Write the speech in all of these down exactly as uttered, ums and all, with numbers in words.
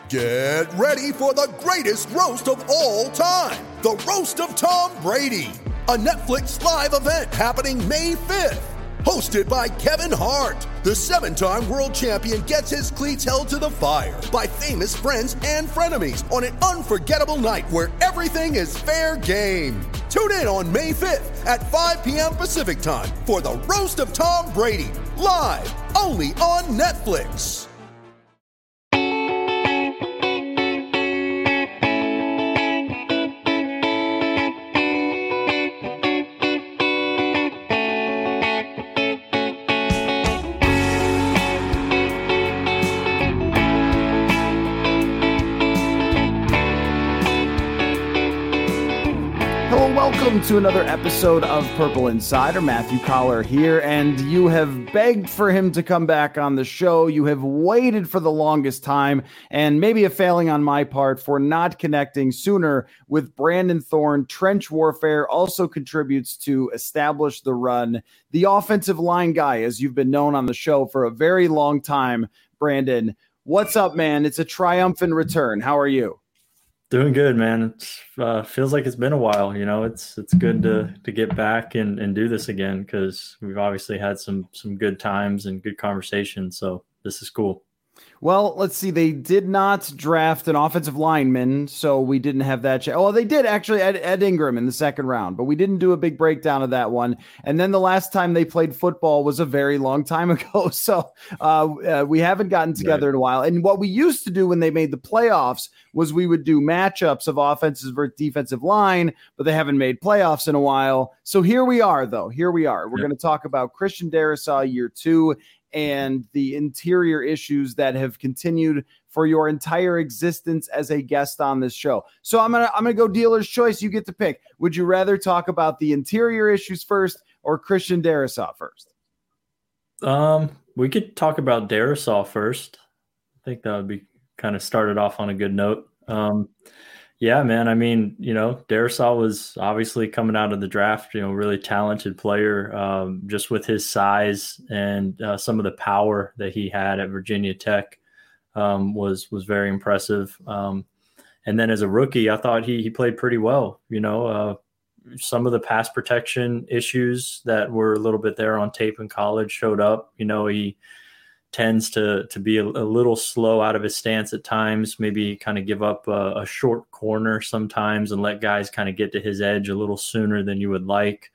Get ready for the greatest roast of all time, the Roast of Tom Brady, a Netflix live event happening May fifth. Hosted by Kevin Hart, the seven-time world champion gets his cleats held to the fire by famous friends and frenemies on an unforgettable night where everything is fair game. Tune in on May fifth at five p.m. Pacific time for the Roast of Tom Brady, live only on Netflix. Welcome to another episode of Purple Insider. Matthew Collar here, and you have begged for him to come back on the show. You have waited for the longest time, and maybe a failing on my part for not connecting sooner with Brandon Thorn. Trench Warfare also contributes to Establish the Run, the offensive line guy, as you've been known on the show for a very long time. Brandon, what's up, man? It's a triumphant return. How are you? Doing good, man. It uh, feels like it's been a while. You know, it's it's good to to get back and, and do this again because we've obviously had some some good times and good conversations. So this is cool. Well, let's see. They did not draft an offensive lineman, so we didn't have that. Ch- oh, they did actually Ed, Ed Ingram in the second round, but we didn't do a big breakdown of that one. And then the last time they played football was a very long time ago, so uh, uh, we haven't gotten together right. in a while. And what we used to do when they made the playoffs was we would do matchups of offensive versus defensive line, but they haven't made playoffs in a while. So here we are, though. Here we are. We're yep. going to talk about Christian Darrisaw year two and the interior issues that have continued for your entire existence as a guest on this show. So I'm gonna I'm gonna go dealer's choice. You get to pick. Would you rather talk about the interior issues first or Christian Darrisaw first? Um, we could talk about Darrisaw first. I think that would be kind of started off on a good note. Um, yeah, man. I mean, you know, Darrisaw was obviously coming out of the draft, you know, really talented player, um, just with his size and uh, some of the power that he had at Virginia Tech um, was was very impressive. Um, and then as a rookie, I thought he he played pretty well. You know, uh, some of the pass protection issues that were a little bit there on tape in college showed up. You know, he tends to to be a, a little slow out of his stance at times, maybe kind of give up a, a short corner sometimes and let guys kind of get to his edge a little sooner than you would like.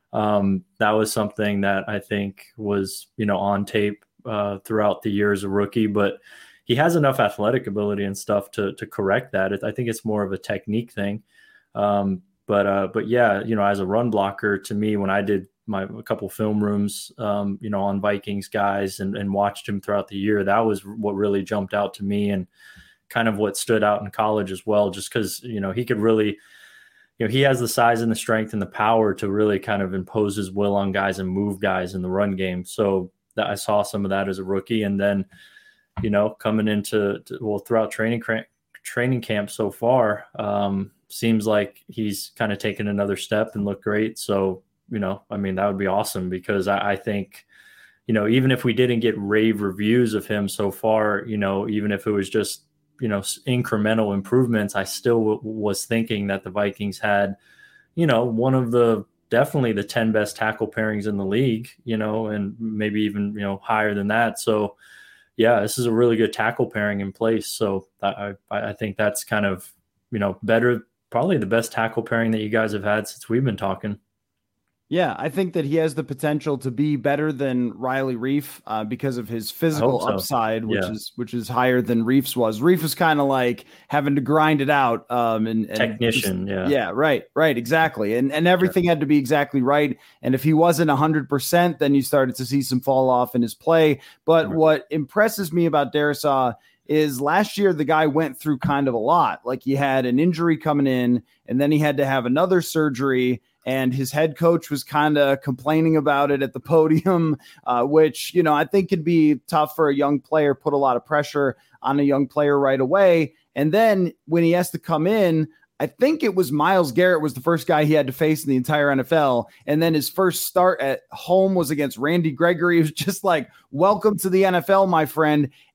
Um, that was something that I think was, you know, on tape uh, throughout the year as a rookie, but he has enough athletic ability and stuff to to correct that. It, I think it's more of a technique thing. Um, but, uh, but yeah, you know, as a run blocker, to me, when I did my a couple film rooms, um, you know, on Vikings guys and, and watched him throughout the year, that was what really jumped out to me and kind of what stood out in college as well, just because, you know, he could really, you know, he has the size and the strength and the power to really kind of impose his will on guys and move guys in the run game. So that I saw some of that as a rookie. And then, you know, coming into, to, well, throughout training, training camp so far, um, seems like he's kind of taken another step and looked great. So, you know, I mean, that would be awesome because I, I think, you know, even if we didn't get rave reviews of him so far, you know, even if it was just, you know, incremental improvements, I still w- was thinking that the Vikings had, you know, one of the definitely the ten best tackle pairings in the league, you know, and maybe even, you know, higher than that. So, yeah, this is a really good tackle pairing in place. So I, I, I think that's kind of, you know, better, probably the best tackle pairing that you guys have had since we've been talking. Yeah, I think that he has the potential to be better than Riley Reiff uh, because of his physical so. upside, which yeah. is which is higher than Reiff's was. Reiff was kind of like having to grind it out. Um, and, and Technician, just, yeah. Yeah, right, right, exactly. And and everything yeah. had to be exactly right. And if he wasn't one hundred percent, then you started to see some fall off in his play. But right. what impresses me about Darrisaw is last year the guy went through kind of a lot. Like he had an injury coming in, and then he had to have another surgery, and his head coach was kind of complaining about it at the podium, uh, which, you know, I think could be tough for a young player, put a lot of pressure on a young player right away. And then when he has to come in, I think it was Myles Garrett was the first guy he had to face in the entire N F L. And then his first start at home was against Randy Gregory. It was just like, welcome to the N F L, my friend.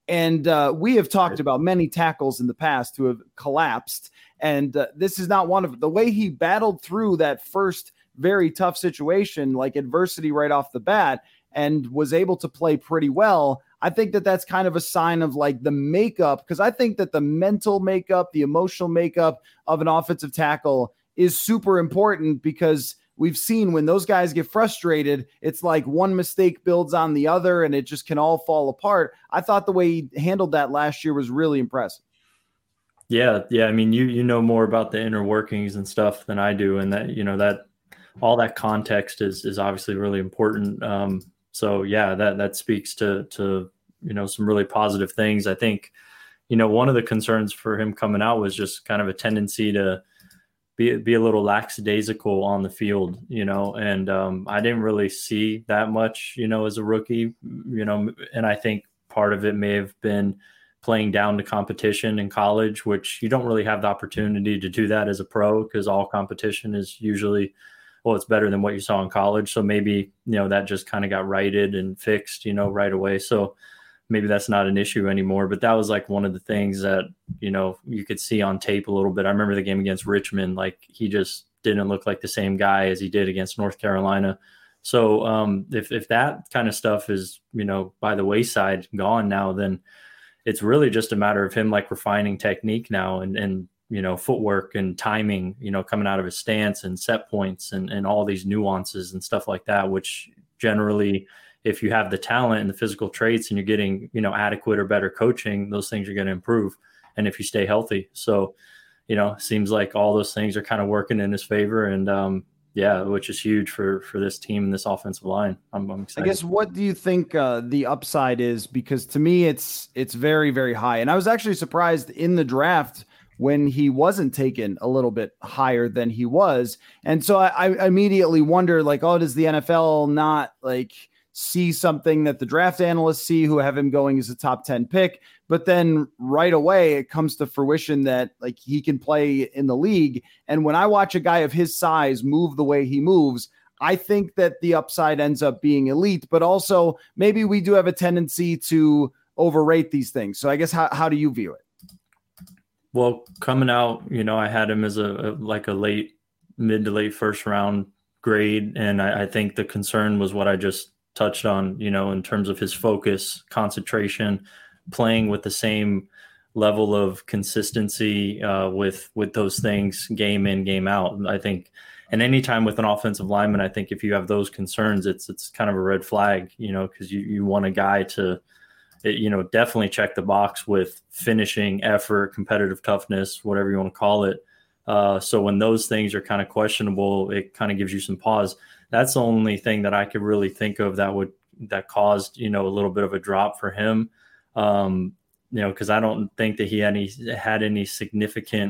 And uh, we have talked about many tackles in the past who have collapsed. And uh, this is not one of the way he battled through that first very tough situation, like adversity right off the bat, and was able to play pretty well. I think that that's kind of a sign of like the makeup, because I think that the mental makeup, the emotional makeup of an offensive tackle is super important, because we've seen when those guys get frustrated, it's like one mistake builds on the other and it just can all fall apart. I thought the way he handled that last year was really impressive. Yeah. Yeah. I mean, you, you know more about the inner workings and stuff than I do. And that, you know, that all that context is, is obviously really important. Um, so yeah, that, that speaks to, to, you know, some really positive things. I think, you know, one of the concerns for him coming out was just kind of a tendency to, be be a little lackadaisical on the field, you know, and um, I didn't really see that much, you know, as a rookie, you know, and I think part of it may have been playing down to competition in college, which you don't really have the opportunity to do that as a pro, because all competition is usually, well, it's better than what you saw in college. So maybe, you know, that just kind of got righted and fixed, you know, right away. So maybe that's not an issue anymore, but that was like one of the things that, you know, you could see on tape a little bit. I remember the game against Richmond, like he just didn't look like the same guy as he did against North Carolina. So um, if, if that kind of stuff is, you know, by the wayside gone now, then it's really just a matter of him like refining technique now and, and, you know, footwork and timing, you know, coming out of his stance and set points and, and all these nuances and stuff like that, which generally, if you have the talent and the physical traits and you're getting, you know, adequate or better coaching, those things are going to improve. And if you stay healthy. So, you know, seems like all those things are kind of working in his favor. And um, yeah, which is huge for, for this team and this offensive line. I'm, I'm excited. I guess, what do you think uh, the upside is? Because to me, it's, it's very, very high. And I was actually surprised in the draft when he wasn't taken a little bit higher than he was. And so I, I immediately wonder, like, oh, does the N F L not like see something that the draft analysts see who have him going as a top ten pick? But then right away it comes to fruition that like he can play in the league. And when I watch a guy of his size move the way he moves, I think that the upside ends up being elite, but also maybe we do have a tendency to overrate these things. So I guess how, how do you view it? Well, coming out, you know, I had him as a, a like a late, mid to late first round grade. And I, I think the concern was what I just touched on, you know, in terms of his focus, concentration, playing with the same level of consistency uh, with, with those things game in, game out. I think, and anytime with an offensive lineman, I think if you have those concerns, it's, it's kind of a red flag, you know, cause you, you want a guy to, you know, definitely check the box with finishing, effort, competitive toughness, whatever you want to call it. Uh, so when those things are kind of questionable, it kind of gives you some pause. That's the only thing that I could really think of that would, that caused, you know, a little bit of a drop for him. Um, you know, cause I don't think that he had any, had any significant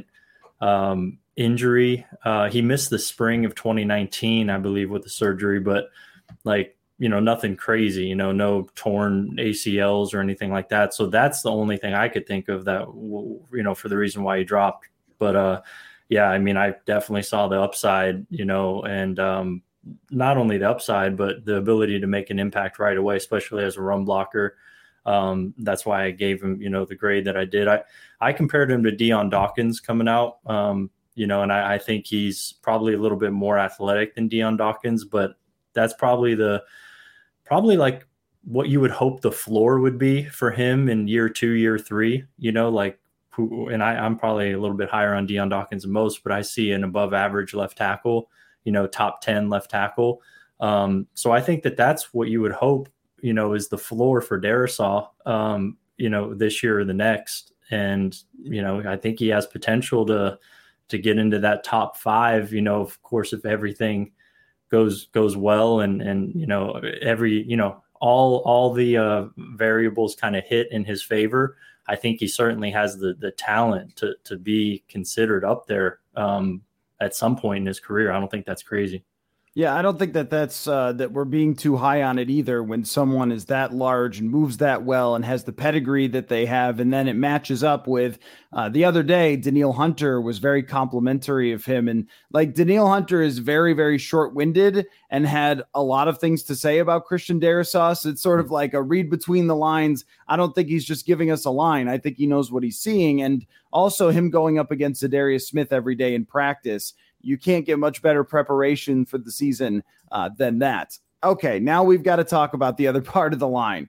um, injury. Uh, he missed the spring of twenty nineteen, I believe, with the surgery, but like, you know, nothing crazy, you know, no torn A C Ls or anything like that. So that's the only thing I could think of that, you know, for the reason why he dropped. But uh, yeah, I mean, I definitely saw the upside, you know, and um, not only the upside, but the ability to make an impact right away, especially as a run blocker. Um, that's why I gave him, you know, the grade that I did. I, I compared him to Deion Dawkins coming out, um, you know, and I, I think he's probably a little bit more athletic than Deion Dawkins, but that's probably the, probably like what you would hope the floor would be for him in year two, year three, you know, like who, and I, I'm probably a little bit higher on Deion Dawkins than most, but I see an above average left tackle, you know, top ten left tackle. Um, so I think that that's what you would hope, you know, is the floor for Darrisaw, um, you know, this year or the next. And, you know, I think he has potential to, to get into that top five, you know, of course, if everything goes, goes well and, and, you know, every, you know, all, all the uh, variables kind of hit in his favor. I think he certainly has the, the talent to, to be considered up there um, at some point in his career. I don't think that's crazy. Yeah, I don't think that that's uh, that we're being too high on it either. When someone is that large and moves that well and has the pedigree that they have, and then it matches up with uh, the other day, Danielle Hunter was very complimentary of him, and like Danielle Hunter is very, very short-winded and had a lot of things to say about Christian Darrisaw. So it's sort of like a read between the lines. I don't think he's just giving us a line. I think he knows what he's seeing, and also him going up against Za'Darius Smith every day in practice. You can't get much better preparation for the season uh, than that. Okay, now we've got to talk about the other part of the line.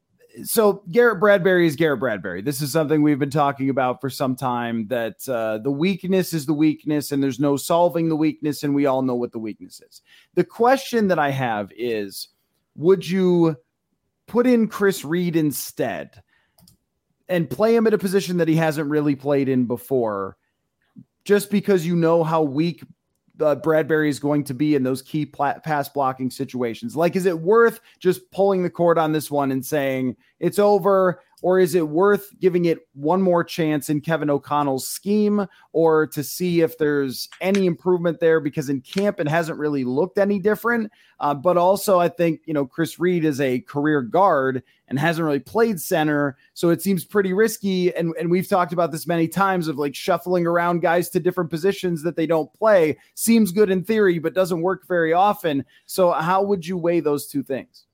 So Garrett Bradbury is Garrett Bradbury. This is something we've been talking about for some time, that uh, the weakness is the weakness and there's no solving the weakness, and we all know what the weakness is. The question that I have is, would you put in Chris Reed instead and play him at a position that he hasn't really played in before, just because you know how weak uh, Bradbury is going to be in those key pla- pass blocking situations? Like, is it worth just pulling the cord on this one and saying it's over? Or is it worth giving it one more chance in Kevin O'Connell's scheme, or to see if there's any improvement there? Because in camp, it hasn't really looked any different. Uh, but also, I think, you know, Chris Reed is a career guard and hasn't really played center. So it seems pretty risky. And, and we've talked about this many times of like shuffling around guys to different positions that they don't play. Seems good in theory, but doesn't work very often. So how would you weigh those two things?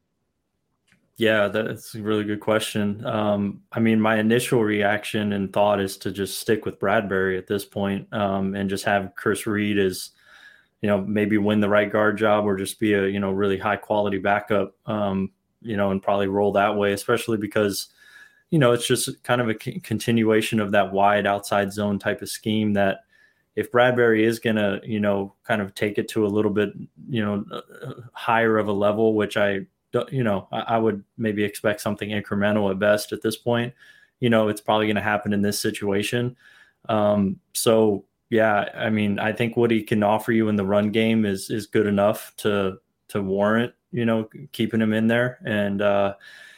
Yeah, that's a really good question. Um, I mean, my initial reaction and thought is to just stick with Bradbury at this point, um, and just have Chris Reed as, you know, maybe win the right guard job, or just be a, you know, really high quality backup, um, you know, and probably roll that way, especially because, you know, it's just kind of a c- continuation of that wide outside zone type of scheme that if Bradbury is going to, you know, kind of take it to a little bit, you know, higher of a level, which I, you know, I would maybe expect something incremental at best at this point. You know, it's probably going to happen in this situation. Um, so, yeah, I mean, I think what he can offer you in the run game is is good enough to to warrant, you know, keeping him in there. And, uh,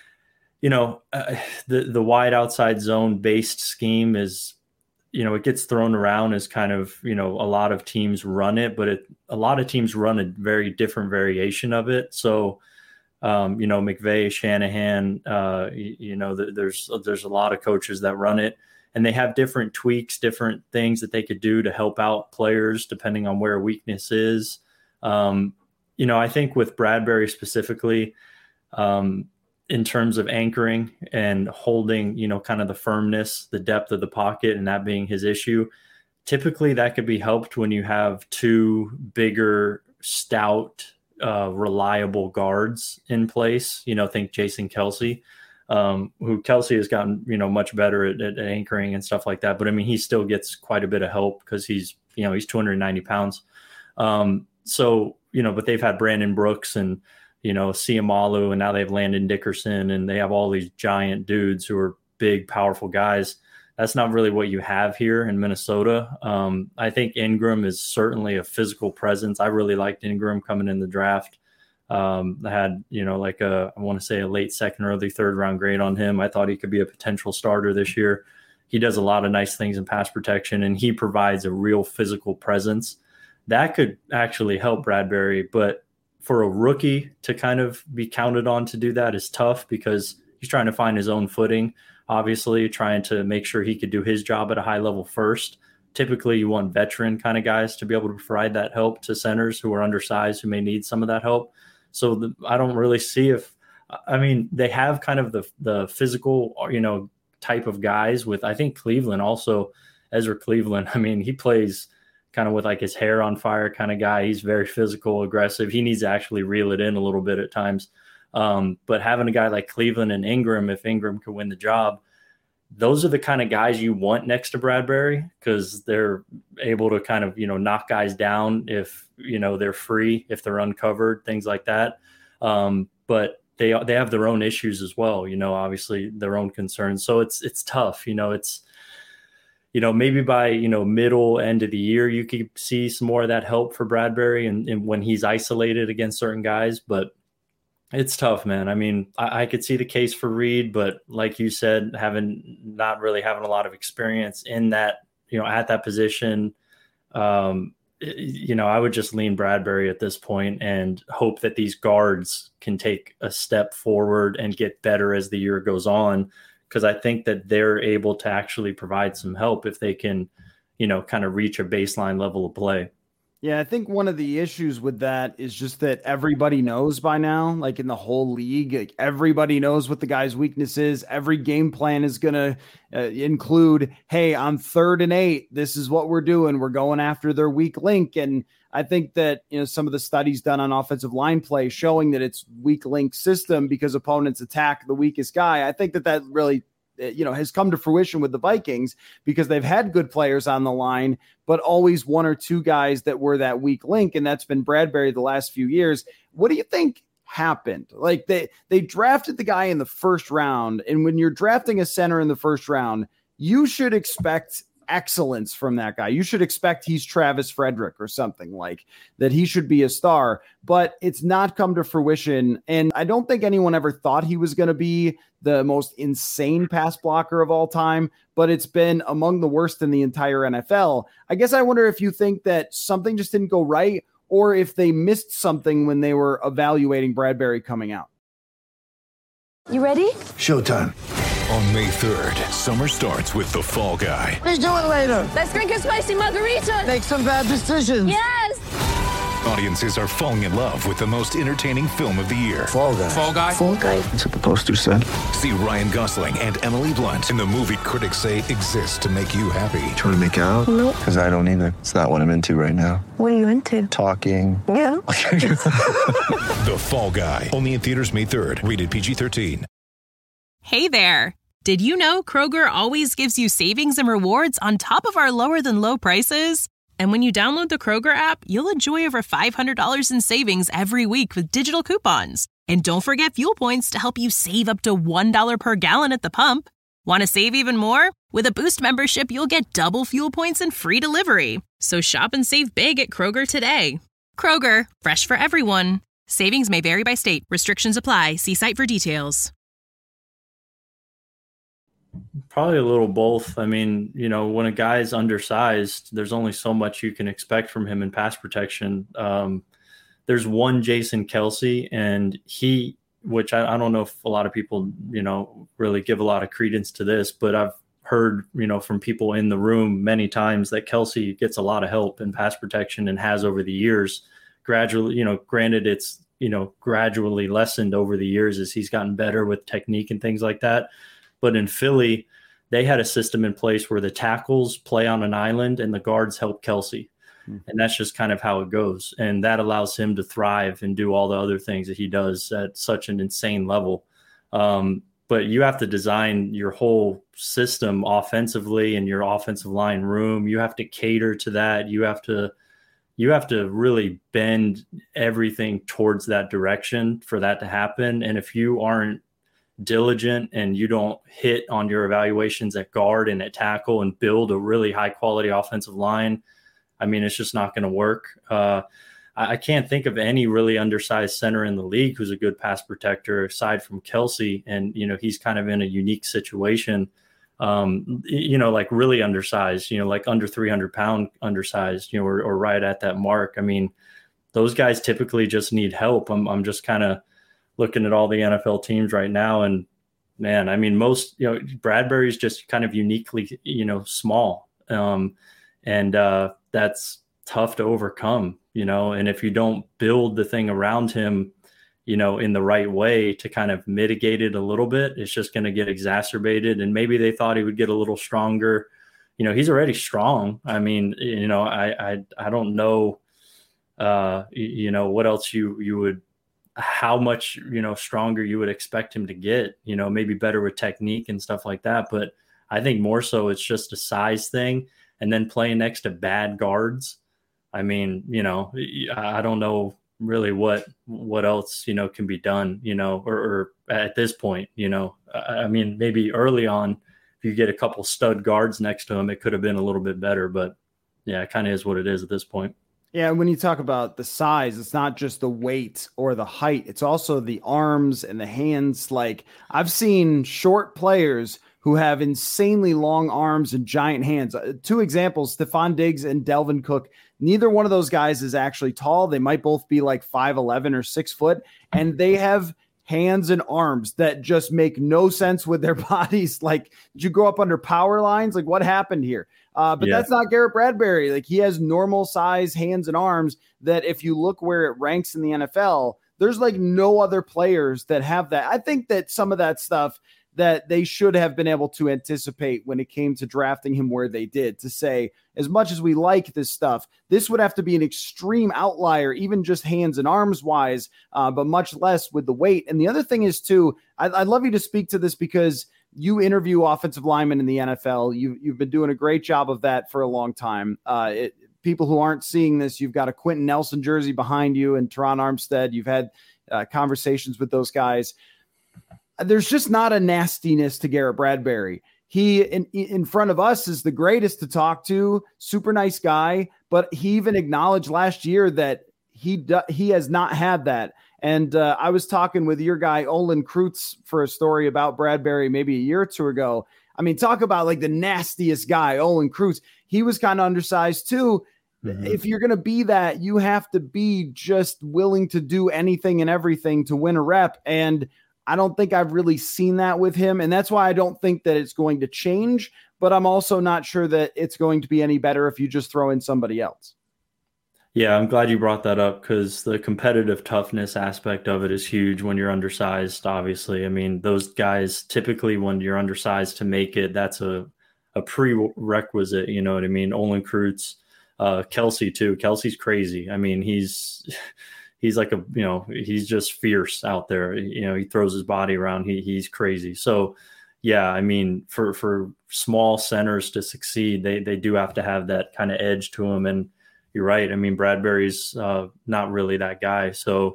you know, uh, the, the wide outside zone based scheme is, you know, it gets thrown around as kind of, you know, a lot of teams run it, but it, a lot of teams run a very different variation of it. So, Um, you know, McVay, Shanahan, uh, you, you know, th- there's there's a lot of coaches that run it, and they have different tweaks, different things that they could do to help out players depending on where weakness is. Um, you know, I think with Bradbury specifically, um, in terms of anchoring and holding, you know, kind of the firmness, the depth of the pocket, and that being his issue, typically that could be helped when you have two bigger, stout, Uh, reliable guards in place. You know, think Jason Kelce, um, who Kelce has gotten, you know, much better at, at anchoring and stuff like that. But I mean, he still gets quite a bit of help because he's, you know, he's two hundred ninety pounds. Um, so, you know, but they've had Brandon Brooks and, you know, Siamalu, and now they have Landon Dickerson, and they have all these giant dudes who are big, powerful guys. That's not really what you have here in Minnesota. Um, I think Ingram is certainly a physical presence. I really liked Ingram coming in the draft. Um, I had, you know, like a, I want to say a late second, early third round grade on him. I thought he could be a potential starter this year. He does a lot of nice things in pass protection, and he provides a real physical presence that could actually help Bradbury. But for a rookie to kind of be counted on to do that is tough, because he's trying to find his own footing. Obviously, trying to make sure he could do his job at a high level first. Typically, you want veteran kind of guys to be able to provide that help to centers who are undersized, who may need some of that help. So the, I don't really see if, I mean, they have kind of the the physical, you know, type of guys with, I think Cleveland also, Ezra Cleveland. I mean, he plays kind of with like his hair on fire kind of guy. He's very physical, aggressive. He needs to actually reel it in a little bit at times. Um, but having a guy like Cleveland and Ingram, if Ingram could win the job, those are the kind of guys you want next to Bradbury, because they're able to kind of, you know, knock guys down if, you know, they're free, if they're uncovered, things like that. Um, but they they have their own issues as well, you know, obviously their own concerns. So it's it's tough, you know, it's, you know, maybe by, you know, middle end of the year, you could see some more of that help for Bradbury and, and when he's isolated against certain guys. But it's tough, man. I mean, I, I could see the case for Reed, but like you said, having not really having a lot of experience in that, you know, at that position, um, you know, I would just lean Bradbury at this point and hope that these guards can take a step forward and get better as the year goes on. Because I think that they're able to actually provide some help if they can, you know, kind of reach a baseline level of play. Yeah, I think one of the issues with that is just that everybody knows by now, like in the whole league, like everybody knows what the guy's weakness is. Every game plan is going to uh, include, hey, on third and eight, this is what we're doing. We're going after their weak link. And I think that, you know, some of the studies done on offensive line play showing that it's weak link system because opponents attack the weakest guy. I think that that really, you know, has come to fruition with the Vikings because they've had good players on the line, but always one or two guys that were that weak link. And that's been Bradbury the last few years. What do you think happened? Like they, they drafted the guy in the first round. And when you're drafting a center in the first round, you should expect excellence from that guy. You should expect he's Travis Frederick or something like that. He should be a star, but it's not come to fruition. And I don't think anyone ever thought he was going to be the most insane pass blocker of all time, but it's been among the worst in the entire N F L. I guess I wonder if you think that something just didn't go right or if they missed something when they were evaluating Bradbury coming out. You ready? Showtime. On May third, summer starts with The Fall Guy. Let's do it later. Let's drink a spicy margarita. Make some bad decisions. Yes. Audiences are falling in love with the most entertaining film of the year. Fall Guy. Fall Guy. Fall Guy. That's what the poster said. See Ryan Gosling and Emily Blunt in the movie critics say exists to make you happy. Trying to make it out? Nope. Because I don't either. It's not what I'm into right now. What are you into? Talking. Yeah. The Fall Guy. Only in theaters May third. Rated P G thirteen. Hey there. Did you know Kroger always gives you savings and rewards on top of our lower than low prices? And when you download the Kroger app, you'll enjoy over five hundred dollars in savings every week with digital coupons. And don't forget fuel points to help you save up to one dollar per gallon at the pump. Want to save even more? With a Boost membership, you'll get double fuel points and free delivery. So shop and save big at Kroger today. Kroger, fresh for everyone. Savings may vary by state. Restrictions apply. See site for details. Probably a little both. I mean, you know, when a guy's undersized, there's only so much you can expect from him in pass protection. Um, there's one Jason Kelce, and he, which I, I don't know if a lot of people, you know, really give a lot of credence to this, but I've heard, you know, from people in the room many times that Kelce gets a lot of help in pass protection and has over the years. Gradually, you know, granted it's, you know, gradually lessened over the years as he's gotten better with technique and things like that. But in Philly, they had a system in place where the tackles play on an island and the guards help Kelce. Mm-hmm. And that's just kind of how it goes. And that allows him to thrive and do all the other things that he does at such an insane level. Um, but you have to design your whole system offensively and your offensive line room. You have to cater to that. You have to, you have to really bend everything towards that direction for that to happen. And if you aren't diligent and you don't hit on your evaluations at guard and at tackle and build a really high quality offensive line, I mean, it's just not going to work. Uh, I, I can't think of any really undersized center in the league who's a good pass protector aside from Kelce. And, you know, he's kind of in a unique situation, um, you know, like really undersized, you know, like under three hundred pound undersized, you know, or, or right at that mark. I mean, those guys typically just need help. I'm, I'm just kind of looking at all the N F L teams right now, and man, I mean, most, you know, Bradbury's just kind of uniquely, you know, small. Um, and uh, that's tough to overcome, you know, and if you don't build the thing around him, you know, in the right way to kind of mitigate it a little bit, it's just going to get exacerbated. And maybe they thought he would get a little stronger. You know, he's already strong. I mean, you know, I, I, I don't know, uh, you know, what else you, you would, how much, you know, stronger you would expect him to get, you know, maybe better with technique and stuff like that. But I think more so it's just a size thing, and then playing next to bad guards. I mean, you know, I don't know really what, what else, you know, can be done, you know, or, or at this point, you know, I mean, maybe early on, if you get a couple stud guards next to him, it could have been a little bit better, but yeah, it kind of is what it is at this point. Yeah, when you talk about the size, it's not just the weight or the height. It's also the arms and the hands. Like, I've seen short players who have insanely long arms and giant hands. Uh, two examples, Stephon Diggs and Delvin Cook. Neither one of those guys is actually tall. They might both be like five eleven or six foot, and they have hands and arms that just make no sense with their bodies. Like, did you grow up under power lines? Like, what happened here? Uh, but yeah. That's not Garrett Bradbury. Like, he has normal size hands and arms that if you look where it ranks in the N F L, there's like no other players that have that. I think that some of that stuff that they should have been able to anticipate when it came to drafting him where they did, to say, as much as we like this stuff, this would have to be an extreme outlier, even just hands and arms wise, uh, but much less with the weight. And the other thing is too, I'd, I'd love you to speak to this because you interview offensive linemen in the N F L. You, you've been doing a great job of that for a long time. Uh, it, people who aren't seeing this, you've got a Quentin Nelson jersey behind you and Teron Armstead. You've had uh, conversations with those guys. There's just not a nastiness to Garrett Bradbury. He in, in front of us is the greatest to talk to, super nice guy, but he even acknowledged last year that he do, he has not had that. And uh, I was talking with your guy, Olin Kreutz, for a story about Bradbury maybe a year or two ago. I mean, talk about like the nastiest guy, Olin Kreutz. He was kind of undersized too. Mm-hmm. If you're going to be that, you have to be just willing to do anything and everything to win a rep. And I don't think I've really seen that with him. And that's why I don't think that it's going to change, but I'm also not sure that it's going to be any better if you just throw in somebody else. Yeah, I'm glad you brought that up because the competitive toughness aspect of it is huge when you're undersized, obviously. I mean, those guys typically when you're undersized to make it, that's a, a prerequisite, you know what I mean? Olin Kreutz, uh, Kelsey too. Kelsey's crazy. I mean, he's... He's like a, you know, he's just fierce out there. You know, he throws his body around. He he's crazy. So, yeah, I mean, for, for small centers to succeed, they they do have to have that kind of edge to them. And you're right. I mean, Bradbury's uh, not really that guy. So,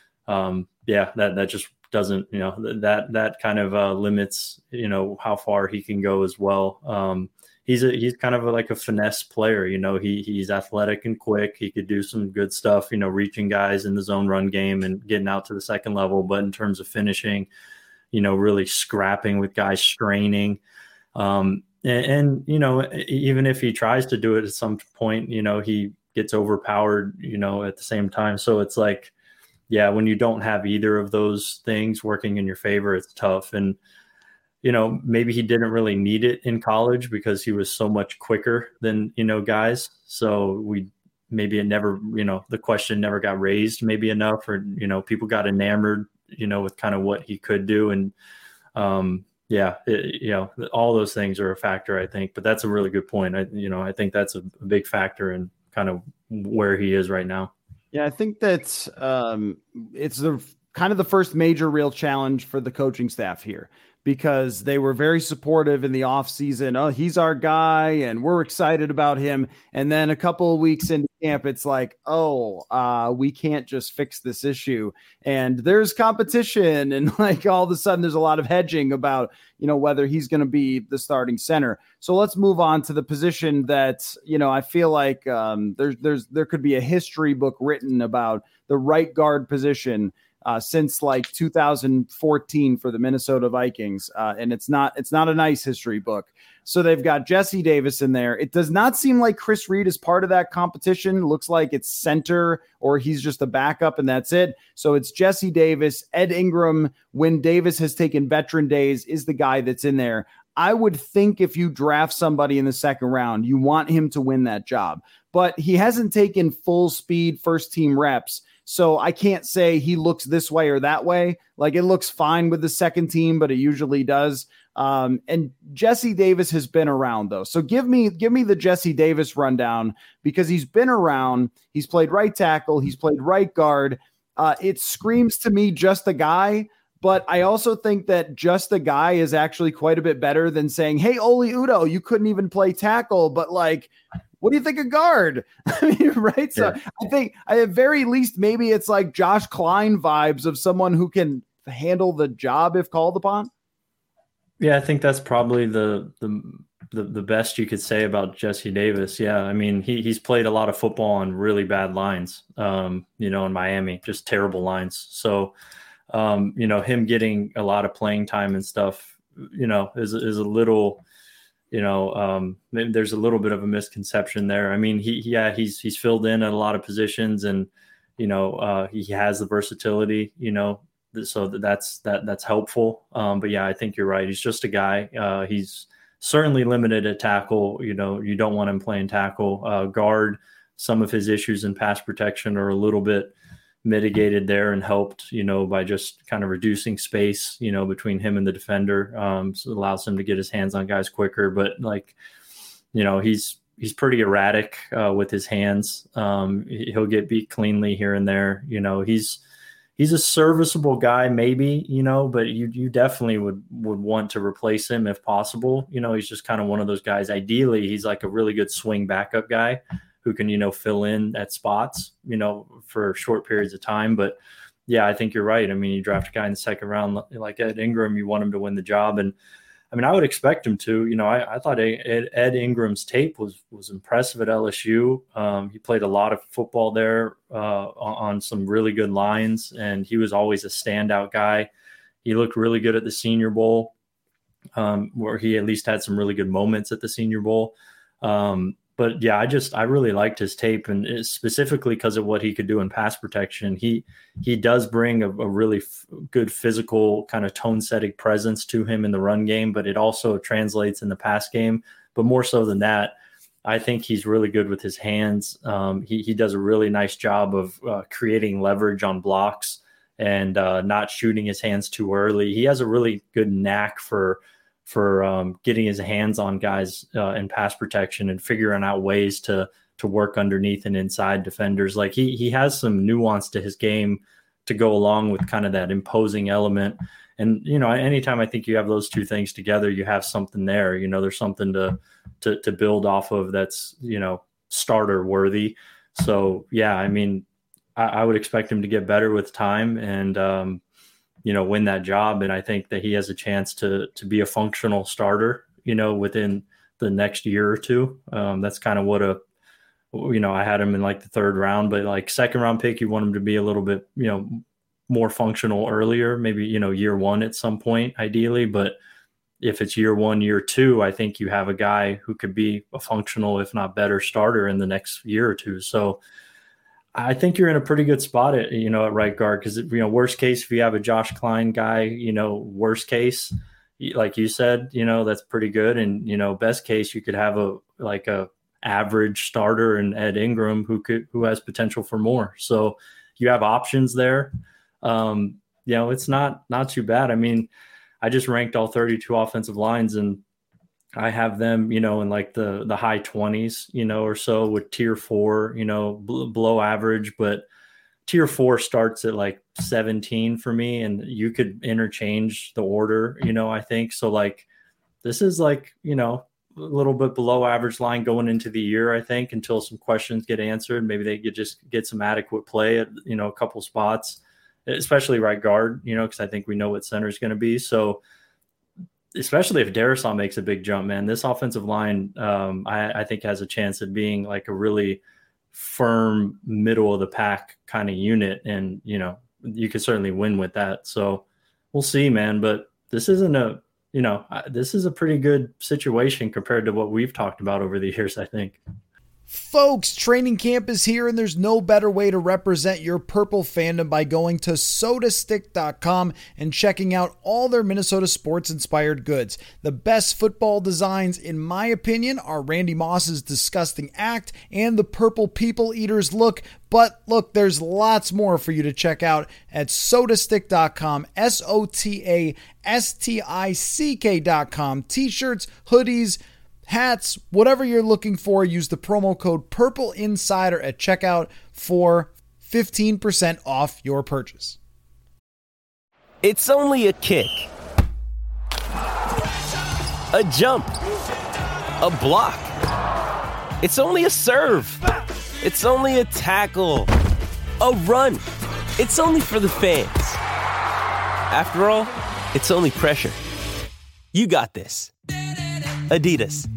um, yeah, that that just doesn't, you know, that that kind of uh, limits, you know, how far he can go as well. Um, He's a, he's kind of a, like a finesse player, you know, he he's athletic and quick. He could do some good stuff, you know, reaching guys in the zone run game and getting out to the second level. But in terms of finishing, you know, really scrapping with guys, straining. Um, and, and, you know, even if he tries to do it at some point, you know, he gets overpowered, you know, at the same time. So it's like, yeah, when you don't have either of those things working in your favor, it's tough. And, you know, maybe he didn't really need it in college because he was so much quicker than, you know, guys. So we, maybe it never, you know, the question never got raised maybe enough, or, you know, people got enamored, you know, with kind of what he could do. And um, yeah, it, you know, all those things are a factor, I think, but that's a really good point. I, you know, I think that's a, a big factor in kind of where he is right now. Yeah. I think that um, it's the kind of the first major real challenge for the coaching staff here, because they were very supportive in the offseason. Oh, he's our guy, and we're excited about him. And then a couple of weeks into camp, it's like, oh, uh, we can't just fix this issue. And there's competition, and like all of a sudden there's a lot of hedging about, you know, whether he's going to be the starting center. So let's move on to the position that, you know, I feel like um, there's there's there could be a history book written about the right guard position Uh, since like two thousand fourteen for the Minnesota Vikings. Uh, and it's not, it's not a nice history book. So they've got Jesse Davis in there. It does not seem like Chris Reed is part of that competition. Looks like it's center, or he's just a backup and that's it. So it's Jesse Davis. Ed Ingram, when Davis has taken veteran days, is the guy that's in there. I would think if you draft somebody in the second round, you want him to win that job, but he hasn't taken full speed first team reps. So I can't say he looks this way or that way. Like, it looks fine with the second team, but it usually does. Um, and Jesse Davis has been around though. So give me, give me the Jesse Davis rundown, because he's been around. He's played right tackle. He's played right guard. Uh, it screams to me just a guy, but I also think that just a guy is actually quite a bit better than saying, hey, Oli Udoh, you couldn't even play tackle, but like, what do you think of guard? I mean, right. So yeah. I think at very least, maybe it's like Josh Klein vibes of someone who can handle the job if called upon. Yeah, I think that's probably the, the, the, the best you could say about Jesse Davis. Yeah. I mean, he he's played a lot of football on really bad lines, um, you know, in Miami, just terrible lines. So, um, you know, him getting a lot of playing time and stuff you know, is is a little, you know, um, maybe there's a little bit of a misconception there. I mean, he yeah, he's he's filled in at a lot of positions, and you know, uh, he has the versatility, you know, so that's that that's helpful. Um, but yeah, I think you're right. He's just a guy. Uh, he's certainly limited at tackle. You know, you don't want him playing tackle. Uh, guard, some of his issues in pass protection are a little bit mitigated there and helped, you know, by just kind of reducing space, you know, between him and the defender. Um, so it allows him to get his hands on guys quicker. But like, you know, he's he's pretty erratic uh, with his hands. Um, he'll get beat cleanly here and there. You know, he's he's a serviceable guy, maybe, you know, but you you definitely would would want to replace him if possible. You know, he's just kind of one of those guys. Ideally, he's like a really good swing backup guy who can, you know, fill in at spots, you know, for short periods of time. But yeah, I think you're right. I mean, you draft a guy in the second round like Ed Ingram, you want him to win the job. And I mean, I would expect him to. You know, I, I thought Ed, Ed Ingram's tape was was impressive at L S U. Um, he played a lot of football there uh, on, on some really good lines, and he was always a standout guy. He looked really good at the Senior Bowl, um, where he at least had some really good moments at the Senior Bowl. Um, But yeah, I just I really liked his tape, and specifically because of what he could do in pass protection. He he does bring a, a really f- good physical kind of tone-setting presence to him in the run game, but it also translates in the pass game. But more so than that, I think he's really good with his hands. Um, he he does a really nice job of uh, creating leverage on blocks and uh, not shooting his hands too early. He has a really good knack for. for um, getting his hands on guys uh, in pass protection and figuring out ways to to work underneath and inside defenders. Like he he has some nuance to his game to go along with kind of that imposing element. And, you know, anytime I think you have those two things together, you have something there. You know, there's something to to to build off of that's, you know, starter worthy. So, yeah, I mean, I, I would expect him to get better with time and, um, you know, win that job. And I think that he has a chance to to be a functional starter, you know, within the next year or two. Um, that's kind of what a, you know, I had him in like the third round, but like second round pick, you want him to be a little bit, you know, more functional earlier, maybe, you know, year one at some point, ideally. But if it's year one, year two, I think you have a guy who could be a functional, if not better, starter in the next year or two. So I think you're in a pretty good spot at, you know, at right guard. Cause you know, worst case, if you have a Josh Klein guy, you know, worst case, like you said, you know, that's pretty good. And, you know, best case, you could have a, like a average starter in Ed Ingram who could, who has potential for more. So you have options there. Um, you know, it's not, not too bad. I mean, I just ranked all thirty-two offensive lines, and I have them, you know, in like the the high twenties, you know, or so, with tier four, you know, b- below average, but tier four starts at like seventeen for me, and you could interchange the order, you know, I think. So like, this is like, you know, a little bit below average line going into the year, I think, until some questions get answered. Maybe they could just get some adequate play at, you know, a couple spots, especially right guard, you know, because I think we know what center is going to be. So especially if Darrisaw makes a big jump, man, this offensive line, um, I, I think has a chance of being like a really firm middle of the pack kind of unit. And, you know, you could certainly win with that. So we'll see, man. But this isn't a, you know, this is a pretty good situation compared to what we've talked about over the years, I think. Folks, training camp is here, and there's no better way to represent your Purple fandom by going to soda stick dot com and checking out all their Minnesota sports-inspired goods. The best football designs, in my opinion, are Randy Moss's Disgusting Act and the Purple People Eaters look. But look, there's lots more for you to check out at soda stick dot com, S O T A S T I C K dot com. T-shirts, hoodies, hats, whatever you're looking for, use the promo code Purple Insider at checkout for fifteen percent off your purchase. It's only a kick, a jump, a block. It's only a serve. It's only a tackle, a run. It's only for the fans. After all, it's only pressure. You got this. Adidas.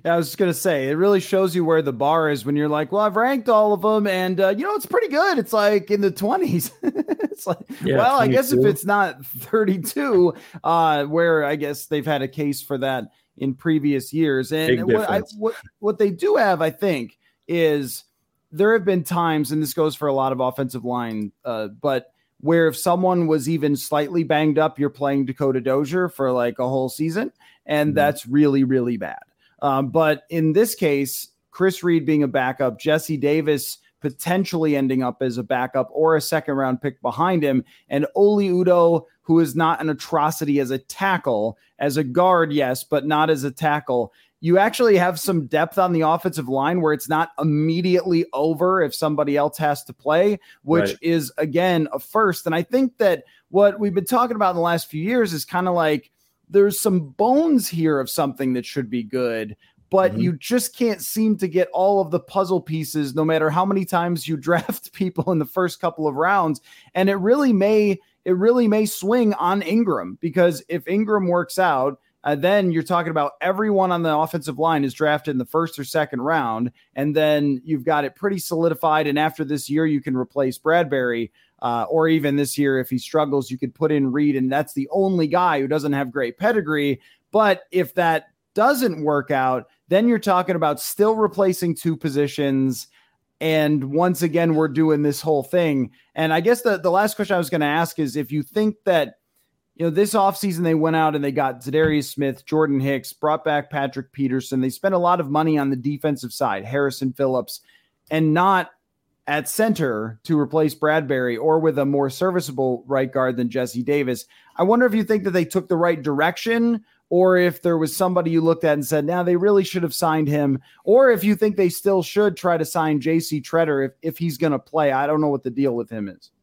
I was just going to say, it really shows you where the bar is when you're like, well, I've ranked all of them and, uh, you know, it's pretty good. It's like in the twenties. It's like, yeah, well, I guess if it's not thirty-two, uh, where I guess they've had a case for that in previous years. And what, I, what, what they do have, I think, is there have been times, and this goes for a lot of offensive line, uh, but where if someone was even slightly banged up, you're playing Dakota Dozier for like a whole season. And mm-hmm. that's really, really bad. Um, but in this case, Chris Reed being a backup, Jesse Davis potentially ending up as a backup or a second round pick behind him, and Oli Udoh, who is not an atrocity as a tackle, as a guard, yes, but not as a tackle. You actually have some depth on the offensive line where it's not immediately over if somebody else has to play, which right. is, again, a first. And I think that what we've been talking about in the last few years is kind of like there's some bones here of something that should be good, but mm-hmm. you just can't seem to get all of the puzzle pieces no matter how many times you draft people in the first couple of rounds. And it really may, it really may swing on Ingram, because if Ingram works out, Uh, then you're talking about everyone on the offensive line is drafted in the first or second round, and then you've got it pretty solidified. And after this year, you can replace Bradbury, uh, or even this year, if he struggles, you could put in Reed, and that's the only guy who doesn't have great pedigree. But if that doesn't work out, then you're talking about still replacing two positions. And once again, we're doing this whole thing. And I guess the, the last question I was going to ask is if you think that, you know, this offseason they went out and they got Zadarius Smith, Jordan Hicks, brought back Patrick Peterson. They spent a lot of money on the defensive side, Harrison Phillips, and not at center to replace Bradbury or with a more serviceable right guard than Jesse Davis. I wonder if you think that they took the right direction, or if there was somebody you looked at and said, now nah, they really should have signed him, or if you think they still should try to sign J C Treader if, if he's going to play. I don't know what the deal with him is.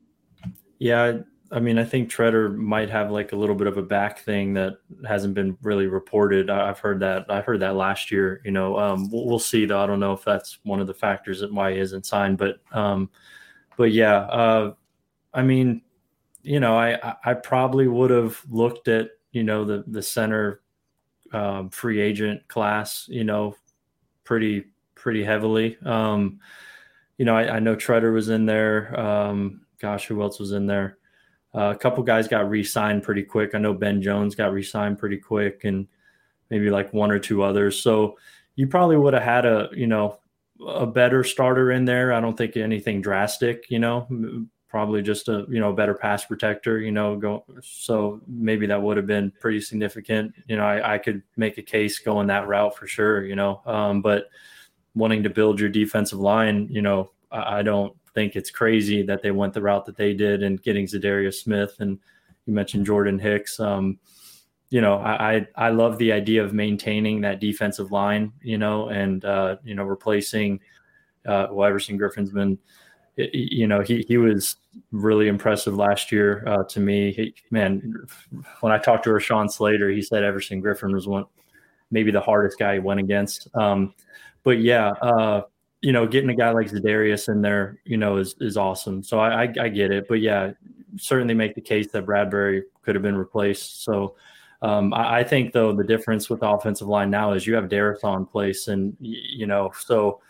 Yeah, I mean, I think Treader might have like a little bit of a back thing that hasn't been really reported. I've heard that. I heard that last year. You know, um, we'll, we'll see though. I don't know if that's one of the factors that why he isn't signed. But, um, but yeah, uh, I mean, you know, I I probably would have looked at you know the the center um, free agent class, you know, pretty pretty heavily. Um, you know, I, I know Treader was in there. Um, gosh, who else was in there? Uh, a couple guys got re-signed pretty quick. I know Ben Jones got re-signed pretty quick, and maybe like one or two others. So you probably would have had a, you know, a better starter in there. I don't think anything drastic, you know, probably just a, you know, better pass protector, you know, go. So maybe that would have been pretty significant. You know, I, I could make a case going that route for sure, you know, um, but wanting to build your defensive line, you know, I, I don't think it's crazy that they went the route that they did and getting Zadarius Smith, and you mentioned Jordan Hicks. Um, you know, I, I I love the idea of maintaining that defensive line, you know, and uh, you know, replacing uh, well, Everson Griffin's been, you know, he he was really impressive last year uh, to me. He, man, when I talked to Rashawn Slater, he said Everson Griffin was one maybe the hardest guy he went against. Um, but yeah. Uh, you know, getting a guy like Zadarius in there, you know, is, is awesome. So I, I, I get it, but yeah, certainly make the case that Bradbury could have been replaced. So um, I, I think though, the difference with the offensive line now is you have Darrisaw in place, and you know, so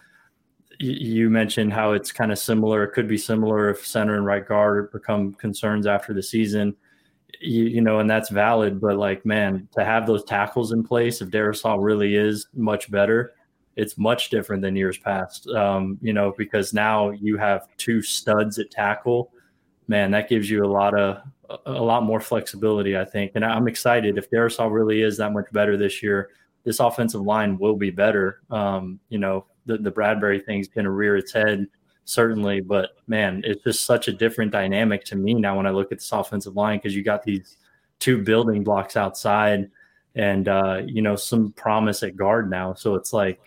y- you mentioned how it's kind of similar. It could be similar if center and right guard become concerns after the season, you, you know, and that's valid, but like, man, to have those tackles in place, if Darrisaw really is much better, it's much different than years past, um, you know, because now you have two studs at tackle. Man, that gives you a lot of a lot more flexibility, I think. And I'm excited if Darrisaw really is that much better this year. This offensive line will be better. Um, you know, the, the Bradbury thing's going to rear its head, certainly. But, man, it's just such a different dynamic to me now when I look at this offensive line, because you got these two building blocks outside and, uh, you know, some promise at guard now. So it's like,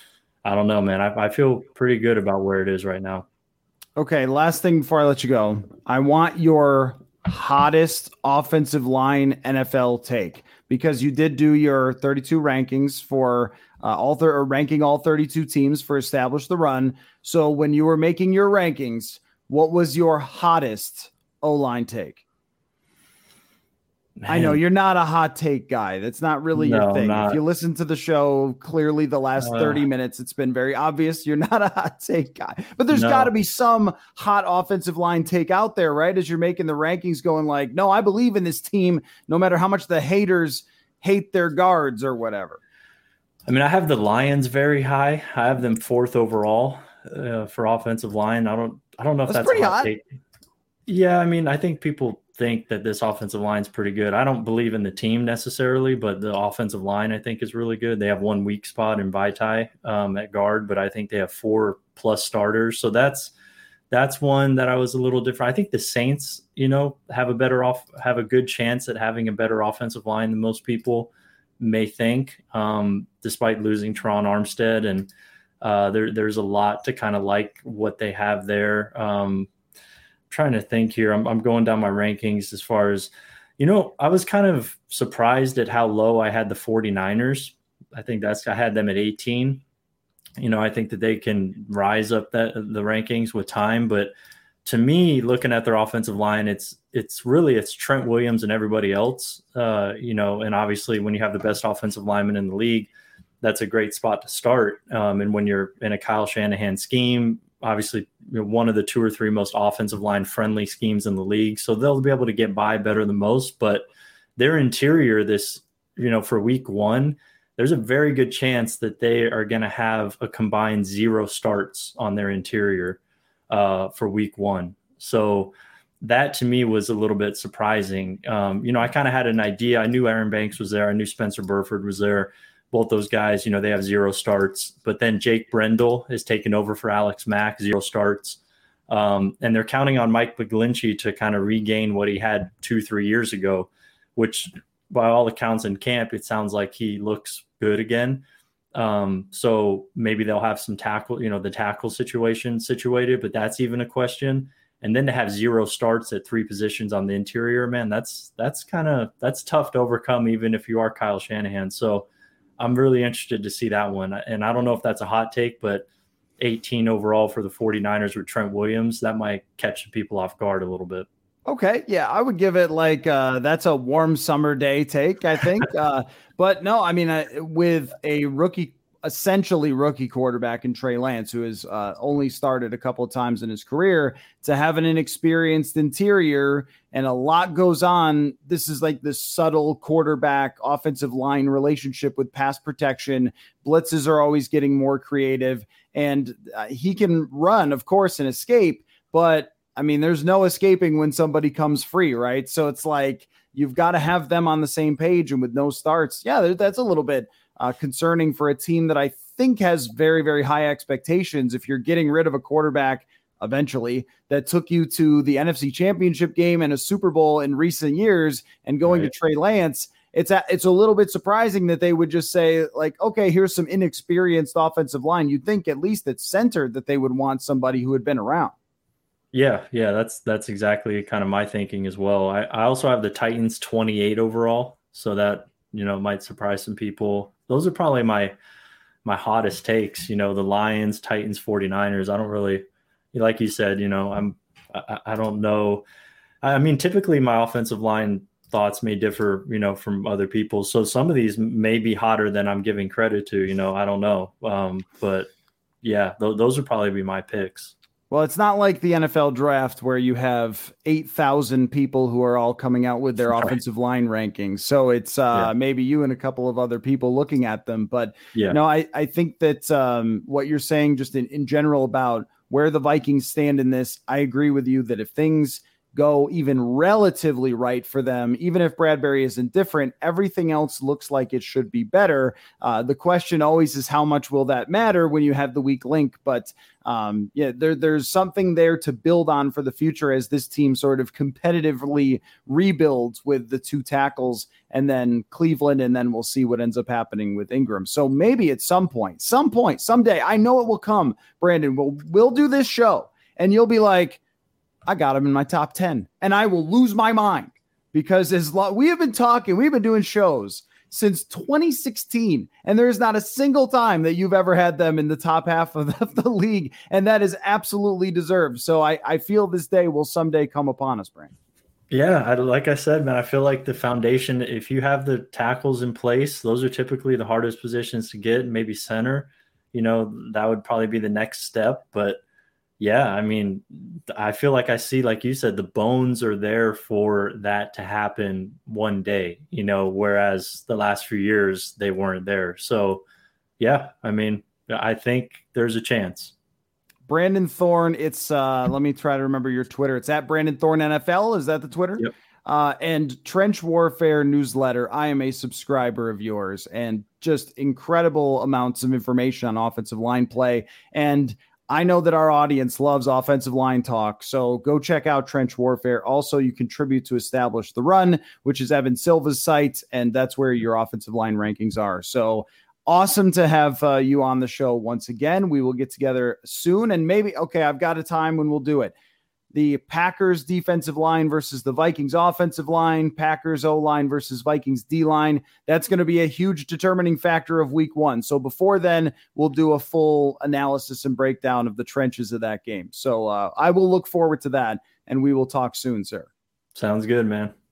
I don't know, man. I, I feel pretty good about where it is right now. Okay, last thing before I let you go. I want your hottest offensive line N F L take, because you did do your thirty-two rankings for uh, all thir- or ranking all thirty-two teams for Establish the Run. So when you were making your rankings, what was your hottest O-line take? Man. I know you're not a hot take guy. That's not really No, your thing. not. If you listen to the show, clearly the last Uh, thirty minutes, it's been very obvious you're not a hot take guy. But there's No. got to be some hot offensive line take out there, right? As you're making the rankings going like, no, I believe in this team, no matter how much the haters hate their guards or whatever. I mean, I have the Lions very high. I have them fourth overall uh, for offensive line. I don't I don't know if That's that's, pretty a hot hot. take. Yeah, I mean, I think people think that this offensive line is pretty good. I don't believe in the team necessarily, but the offensive line I think is really good. They have one weak spot in Vaitai um, at guard, but I think they have four plus starters. So that's that's one that I was a little different. I think the Saints, you know, have a better off have a good chance at having a better offensive line than most people may think, um, despite losing Teron Armstead. And uh, there, there's a lot to kind of like what they have there. Um, trying to think here. I'm, I'm going down my rankings as far as, you know, I was kind of surprised at how low I had the 49ers. I think that's, I had them at eighteen. You know, I think that they can rise up that the rankings with time, but to me, looking at their offensive line, it's, it's really, it's Trent Williams and everybody else, uh, you know, and obviously when you have the best offensive lineman in the league, that's a great spot to start. Um, and when you're in a Kyle Shanahan scheme, obviously you know, one of the two or three most offensive line friendly schemes in the league. So they'll be able to get by better than most, but their interior this, you know, for week one, there's a very good chance that they are going to have a combined zero starts on their interior uh, for week one. So that to me was a little bit surprising. Um, you know, I kind of had an idea. I knew Aaron Banks was there. I knew Spencer Burford was there. Both those guys, you know, they have zero starts, but then Jake Brendel is taking over for Alex Mack, zero starts. Um, and they're counting on Mike McGlinchey to kind of regain what he had two, three years ago, which by all accounts in camp, it sounds like he looks good again. Um, so maybe they'll have some tackle, you know, the tackle situation situated, but that's even a question. And then to have zero starts at three positions on the interior, man, that's, that's kind of, that's tough to overcome, even if you are Kyle Shanahan. So I'm really interested to see that one. And I don't know if that's a hot take, but eighteen overall for the 49ers with Trent Williams, that might catch people off guard a little bit. Okay. Yeah. I would give it like, uh, that's a warm summer day take, I think. uh, but no, I mean, uh, with a rookie, essentially rookie quarterback in Trey Lance, who has uh, only started a couple of times in his career, to have an inexperienced interior and a lot goes on. This is like this subtle quarterback offensive line relationship with pass protection. Blitzes are always getting more creative, and uh, he can run, of course, and escape, but I mean, there's no escaping when somebody comes free, right? So it's like, you've got to have them on the same page, and with no starts, yeah, that's a little bit uh, concerning for a team that I think has very, very high expectations. If you're getting rid of a quarterback eventually that took you to the N F C Championship game and a Super Bowl in recent years and going right to Trey Lance, it's a, it's a little bit surprising that they would just say like, okay, here's some inexperienced offensive line. You'd think at least at center that they would want somebody who had been around. Yeah, yeah, that's that's exactly kind of my thinking as well. I, I also have the Titans twenty-eight overall, so that, you know, might surprise some people. Those are probably my my hottest takes, you know, the Lions, Titans, 49ers. I don't really, like you said, you know, I'm I, I don't know. I mean, typically my offensive line thoughts may differ, you know, from other people. So some of these may be hotter than I'm giving credit to, you know, I don't know. Um, but yeah, th- those would probably be my picks. Well, it's not like the N F L draft where you have eight thousand people who are all coming out with their right. offensive line rankings. So it's uh, yeah. maybe you and a couple of other people looking at them. But yeah. no, I, I think that um, what you're saying just in, in general about where the Vikings stand in this, I agree with you that if things go even relatively right for them, even if Bradbury isn't different, everything else looks like it should be better. Uh, the question always is how much will that matter when you have the weak link? But um, yeah, there, there's something there to build on for the future as this team sort of competitively rebuilds with the two tackles and then Cleveland, and then we'll see what ends up happening with Ingram. So maybe at some point, some point, someday, I know it will come, Brandon, we'll, we'll do this show and you'll be like, I got him in my top ten, and I will lose my mind because as lo- we have been talking, we've been doing shows since twenty sixteen, and there's not a single time that you've ever had them in the top half of the, of the league, and that is absolutely deserved. So I, I feel this day will someday come upon us, Brandon. Yeah, I, like I said, man, I feel like the foundation, if you have the tackles in place, those are typically the hardest positions to get, maybe center, you know, that would probably be the next step. But yeah, I mean, I feel like I see, like you said, the bones are there for that to happen one day, you know, whereas the last few years they weren't there. So yeah, I mean, I think there's a chance. Brandon Thorne, it's uh let me try to remember your Twitter. It's at Brandon Thorne N F L. Is that the Twitter? Yep. Uh, and Trench Warfare newsletter. I am a subscriber of yours, and just incredible amounts of information on offensive line play. And I know that our audience loves offensive line talk, so go check out Trench Warfare. Also, you contribute to Establish the Run, which is Evan Silva's site, and that's where your offensive line rankings are. So awesome to have uh, you on the show once again. We will get together soon, and maybe, okay, I've got a time when we'll do it. The Packers defensive line versus the Vikings offensive line, Packers O-line versus Vikings D-line. That's going to be a huge determining factor of week one. So before then, we'll do a full analysis and breakdown of the trenches of that game. So uh, I will look forward to that, and we will talk soon, sir. Sounds good, man.